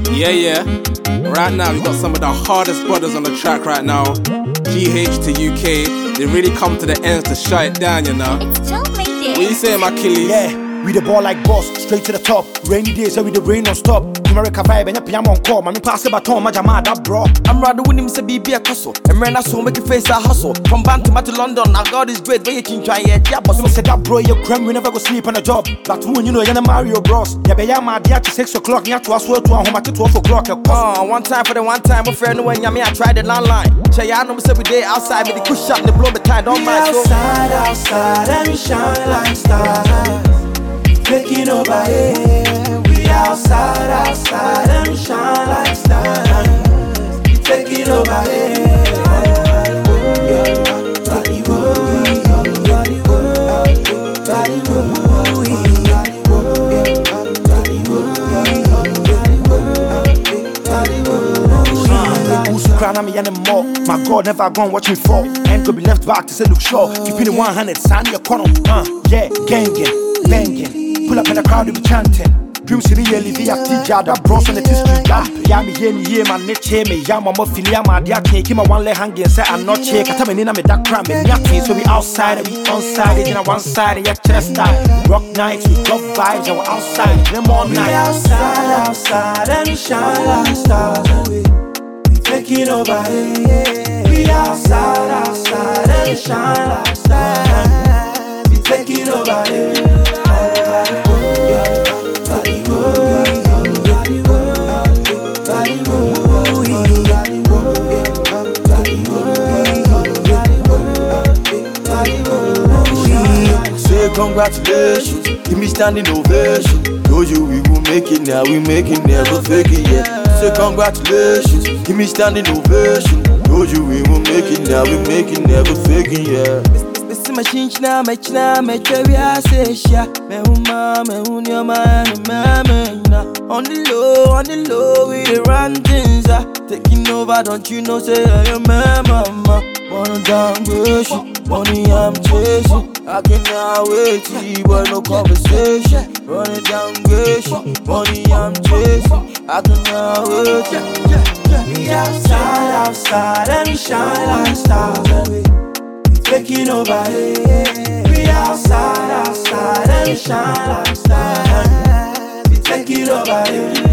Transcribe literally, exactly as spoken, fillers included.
Yeah, yeah. Right now, we got some of the hardest brothers on the track right now. G H to U K. They really come to the ends to shut it down, you know. It's Joe Mayday. What you saying, my killies? Yeah, we the ball like boss, straight to the top. Rainy days, so we the rain non-stop. America vibe, and your on call. Man, pass the baton, my jama, that bro. I'm rather winning, say be a hustle. And when I saw make you face a hustle. From Bantam to London, now God is great. Where you can try it, yeah, but so said that bro, you creme, we never go sleep on a job. But when you know, you're gonna Mario Bros. Yeah, be my dear to six o'clock, you have to ask to home at twelve o'clock. Uh, one time for the one time, my friend, when you I tried it online. Say, I know, every day outside, with the push up, the blow the time, don't mind. Outside, outside, and we shine like stars. Taking over here. We outside, outside, and we shine like stars. We taking over here. Body woo, body woo, body woo, crown me anymore. My God never gone watch me fall. Ain't gonna be left back to say look sure. Keeping it one hundred, sign your corner. Uh, yeah, gangin', bangin'. Pull up in the crowd, we be chanting. Dreams in the year, live at T-Jar, that bros on the street. Yeah, me here, me here, man, net here, me. Yeah, my mophilia, my dear cake. Keep my one leg hanging, say I'm not check. I tell me, I'm a dark cram, and yapping. So we outside, and we onside, and on one side, yeah, chest time. Rock nights, we drop vibes, and we're outside. Them all night. We outside, outside, and we shine like stars. We taking over here. We outside, outside, and we shine like stars. We taking over here. Congratulations, give me standing ovation. Told you we will make it now, we make it, never fake it yet. Say congratulations, give me standing ovation. Told you we will make it now, we make it, never fake it yet. Missy machine now, my china, my cherry, I say, yeah. Me huma, me hun your man, me on the low, on the low, we the run things, ah. Taking over, don't you know, say, I'm your mama. Wanna down, wish money I'm chasing. I cannot wait to see, but no conversation. Run it down, wish money I'm chasing. I cannot wait to We outside, outside, and we shine like stars. We taking over here. We outside, outside, and we shine like stars. We taking over here.